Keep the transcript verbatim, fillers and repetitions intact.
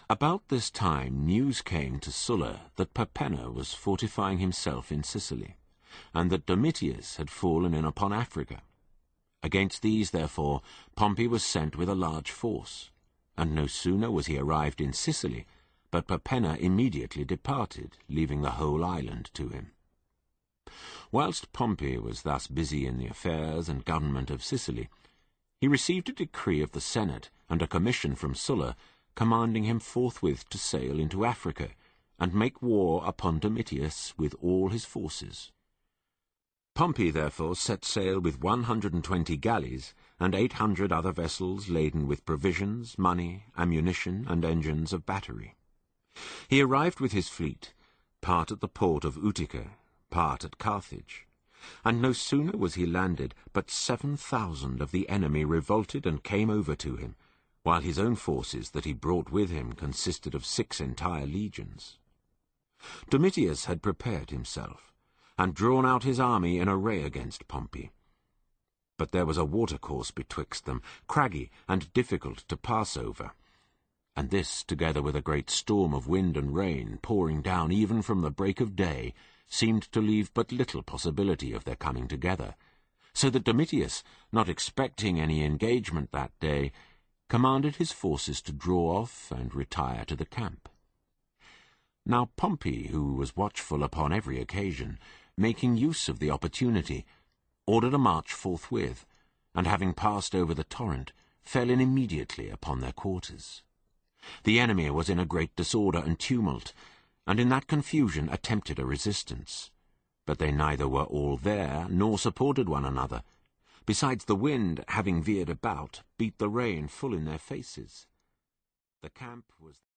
About this time news came to Sulla that Perpenna was fortifying himself in Sicily, and that Domitius had fallen in upon Africa. Against these, therefore, Pompey was sent with a large force, and no sooner was he arrived in Sicily, but Perpenna immediately departed, leaving the whole island to him. Whilst Pompey was thus busy in the affairs and government of Sicily, he received a decree of the Senate and a commission from Sulla, commanding him forthwith to sail into Africa, and make war upon Domitius with all his forces. Pompey therefore set sail with one hundred and twenty galleys, and eight hundred other vessels laden with provisions, money, ammunition, and engines of battery. He arrived with his fleet, part at the port of Utica, part at Carthage, and no sooner was he landed, but seven thousand of the enemy revolted and came over to him, while his own forces that he brought with him consisted of six entire legions. Domitius had prepared himself, and drawn out his army in array against Pompey. But there was a watercourse betwixt them, craggy and difficult to pass over, and this, together with a great storm of wind and rain, pouring down even from the break of day, seemed to leave but little possibility of their coming together, so that Domitius, not expecting any engagement that day, commanded his forces to draw off and retire to the camp. Now Pompey, who was watchful upon every occasion, making use of the opportunity, ordered a march forthwith, and having passed over the torrent, fell in immediately upon their quarters. The enemy was in a great disorder and tumult, and in that confusion attempted a resistance. But they neither were all there, nor supported one another. Besides, the wind, having veered about, beat the rain full in their faces. The camp was